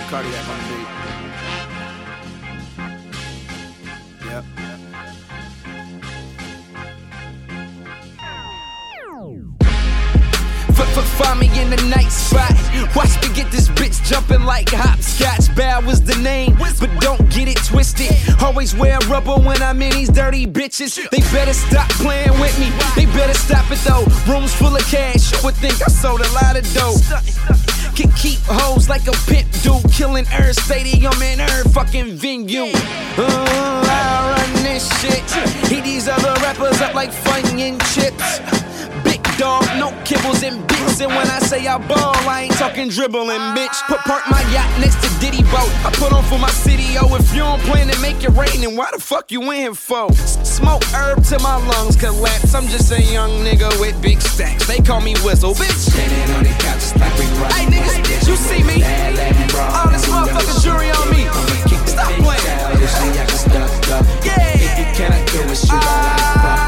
Cardiac on the beat. Yep. Find me in the night spot. Watch me get this bitch jumping like hopscotch. Bad was the name, but don't get it twisted. Always wear rubber when I'm in these dirty bitches. They better stop playing with me. They better stop it though. Rooms full of cash. You would think I sold a lot of dope. Can keep hoes like a pimp dude, killing every stadium and every fucking venue. I run this shit. Hit these other rappers up like Funyun chips. Big dog, no kibbles and bits. And when I say I ball, I ain't talking dribbling, bitch. Park my yacht next to Diddy boat. I put on for my city, oh. If you don't plan to make it rain, then why the fuck you in here for? Smoke herb till my lungs collapse. I'm just a young nigga with big stacks. They call me Whistle, bitch. Standing on the couch just like we rock. Hey niggas, you see me? All this motherfucking jury on me. Stop playing. Yeah. If you cannot do it, you got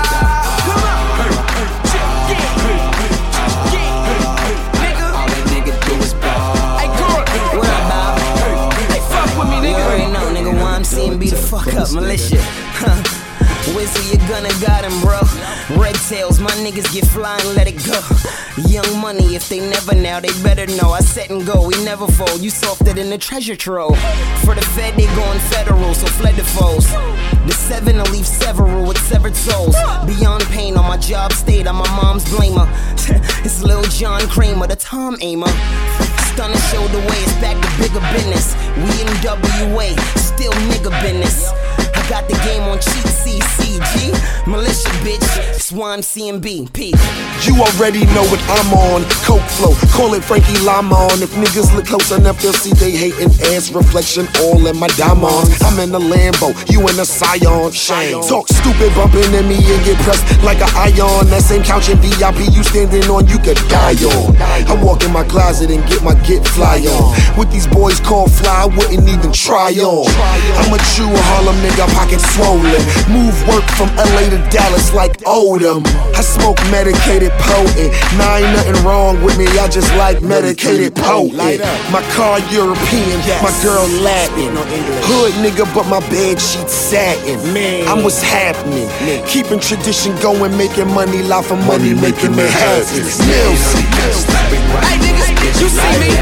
Be the fuck up, militia. Whistle, you gonna got him, bro. Red tails, my niggas get fly and let it go. Young money, if they never now, they better know. I set and go, we never fold. You softer than the treasure trove. For the Fed, they going federal, so fled the foes. The 7 will leave several with severed souls. Beyond pain, on my job state, I'm my mom's blamer. It's Lil John Kramer, the Tom Aimer. Stunner showed the way, it's back to bigger business. We in WA, still nigga business. I got the game on cheat CCG. Militia bitch, it's YMCMB. P. You already know what I'm on. Coke flow, call it Frankie Lamon. If niggas look close enough, they'll see they hating ass reflection all in my diamonds. I'm in a Lambo, you in a Scion. Shame. Talk stupid, bumping in me and get pressed like an ion. That same couch in VIP you standing on, you could die on. I walk in my closet and get my get fly on. With these boys called fly, I wouldn't even try on. I'm a true Harlem nigga, pocket swollen. Move work from LA to Dallas like Odom. I smoke medicated potent. Nah, ain't nothing wrong with me, I just like medicated potent. My car European, my girl Latin. Hood nigga, but my bed sheets satin. I'm what's happening. Keeping tradition going, making money, life for money, making it happen. Hey niggas, you see me?